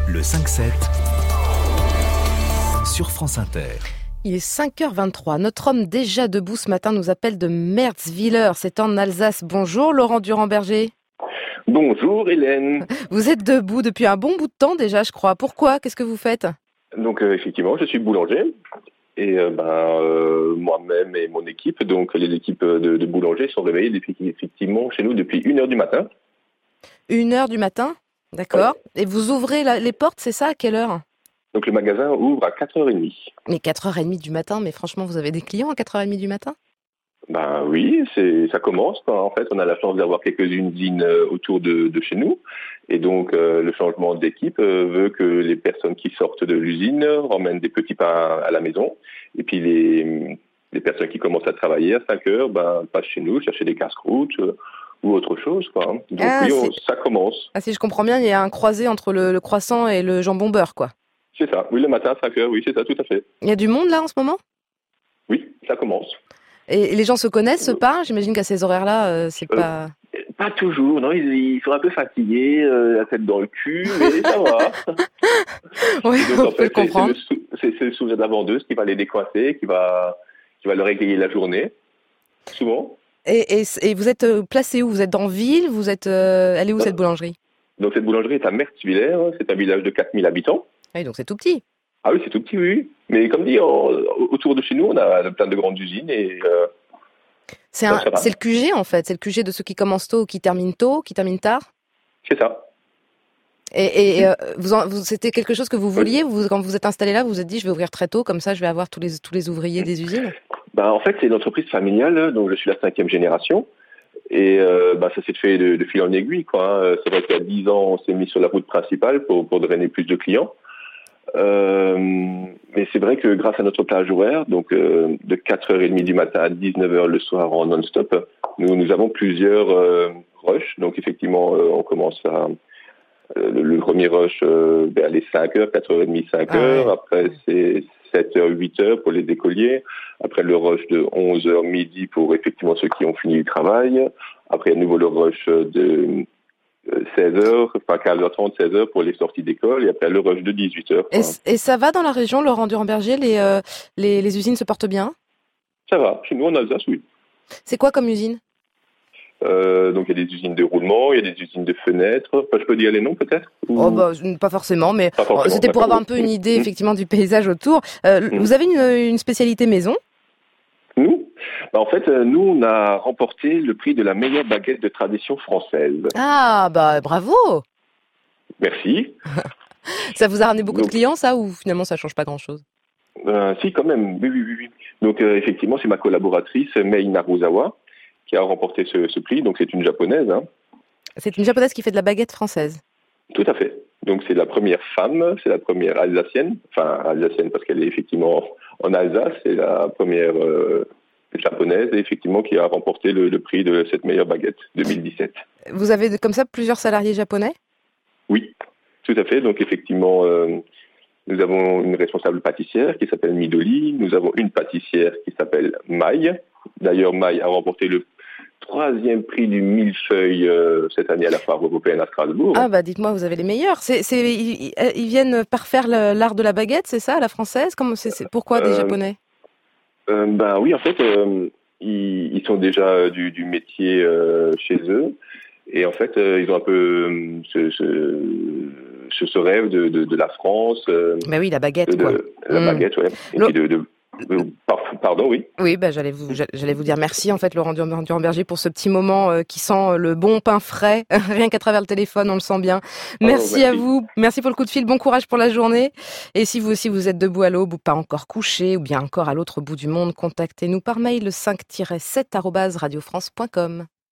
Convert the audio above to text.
Le 5-7 sur France Inter. Il est 5h23. Notre homme déjà debout ce matin nous appelle de Merzwiller. C'est en Alsace. Bonjour Laurent Durand-Berger. Bonjour Hélène. Vous êtes debout depuis un bon bout de temps déjà, je crois. Pourquoi ? Qu'est-ce que vous faites ? Donc effectivement, je suis boulanger. Et moi-même et mon équipe, donc les équipes de boulangers sont réveillées effectivement chez nous depuis 1h du matin. 1h du matin ? D'accord. Ouais. Et vous ouvrez les portes, c'est ça ? À quelle heure ? Donc le magasin ouvre à 4h30. Mais 4h30 du matin, mais franchement, vous avez des clients à 4h30 du matin ? Ben oui, ça commence. En fait, on a la chance d'avoir quelques usines autour de chez nous. Et donc, le changement d'équipe veut que les personnes qui sortent de l'usine ramènent des petits pains à la maison. Et puis, les personnes qui commencent à travailler à 5 heures, passent chez nous, chercher des casse-croûtes ou autre chose, quoi. Donc ça commence. Ah, si je comprends bien, il y a un croisé entre le croissant et le jambon beurre, quoi. C'est ça. Oui, le matin à 5 heures, oui, c'est ça, tout à fait. Il y a du monde, là, en ce moment ? Oui, ça commence. Et les gens se connaissent pas ? J'imagine qu'à ces horaires-là, c'est pas... Pas toujours, non, ils sont un peu fatigués, la tête dans le cul, mais ça va. Oui, on peut le comprendre. C'est le sourire de la vendeuse qui va les décoincer, qui va leur égayer la journée, souvent. Et vous êtes placé où ? Vous êtes dans ville ? Vous êtes elle est où cette boulangerie ? Donc cette boulangerie est à Merzwiller, c'est un village de 4000 habitants. Oui, donc c'est tout petit. Ah oui, c'est tout petit, oui. Mais comme dit, autour de chez nous, on a plein de grandes usines et... C'est le QG en fait, c'est le QG de ceux qui commencent tôt, qui terminent tard. C'est ça. Et c'était quelque chose que vous vouliez, quand vous êtes installé là, vous vous êtes dit je vais ouvrir très tôt, comme ça je vais avoir tous les ouvriers des usines. En fait, c'est une entreprise familiale, donc je suis la 5e génération. Et ça s'est fait de fil en aiguille, quoi. C'est vrai qu'il y a 10 ans, on s'est mis sur la route principale pour drainer plus de clients. Mais c'est vrai que grâce à notre plage horaire, donc de 4h30 du matin à 19h le soir en non-stop, nous avons plusieurs rushs. Donc effectivement, on commence à le premier rush vers les 5h, 4h30, 5h. Ah ouais. Après, c'est 7h, 8h pour les écoliers. Après, le rush de 11h midi pour effectivement ceux qui ont fini le travail. Après, à nouveau le rush de 16h, 15h30, 16h pour les sorties d'école, et après le rush de 18h. Et ça va dans la région, Laurent Durand-Berger, les usines se portent bien ? Ça va, chez nous en Alsace, oui. C'est quoi comme usine ? Donc il y a des usines de roulement, il y a des usines de fenêtres. Enfin, je peux dire les noms peut-être ou... Pas forcément, mais c'était pour avoir un peu une idée effectivement du paysage autour. Vous avez une spécialité maison ? Nous ? En fait, nous, on a remporté le prix de la meilleure baguette de tradition française. Ah, bravo ! Merci. Ça vous a ramené beaucoup de clients, ça, ou finalement ça change pas grand-chose ? Si, quand même, oui. Donc, effectivement, c'est ma collaboratrice, Mei Naruzawa, qui a remporté ce prix. Donc, c'est une japonaise. Hein. C'est une japonaise qui fait de la baguette française ? Tout à fait. Donc, c'est la première femme, c'est la première alsacienne. Enfin, alsacienne parce qu'elle est effectivement en Alsace. C'est la première japonaise, effectivement, qui a remporté le prix de cette meilleure baguette 2017. Vous avez comme ça plusieurs salariés japonais ? Oui, tout à fait. Donc, effectivement, nous avons une responsable pâtissière qui s'appelle Midoli. Nous avons une pâtissière qui s'appelle Mai. D'ailleurs, Mai a remporté le 3e prix du millefeuille cette année à la foire européenne à Strasbourg. Ah dites-moi, vous avez les meilleurs. Ils viennent parfaire l'art de la baguette, c'est ça, à la française ? Pourquoi des Japonais ? Oui, en fait, ils sont déjà du métier chez eux. Et en fait, ils ont un peu ce rêve de la France. Oui, la baguette, quoi. La baguette, ouais. Et puis Pardon, oui. Oui, j'allais vous dire merci, en fait, Laurent Durand-Berger, pour ce petit moment qui sent le bon pain frais. Rien qu'à travers le téléphone, on le sent bien. Merci à vous. Merci pour le coup de fil. Bon courage pour la journée. Et si vous aussi, vous êtes debout à l'aube ou pas encore couché, ou bien encore à l'autre bout du monde, contactez-nous par mail le 5-7 @radiofrance.com.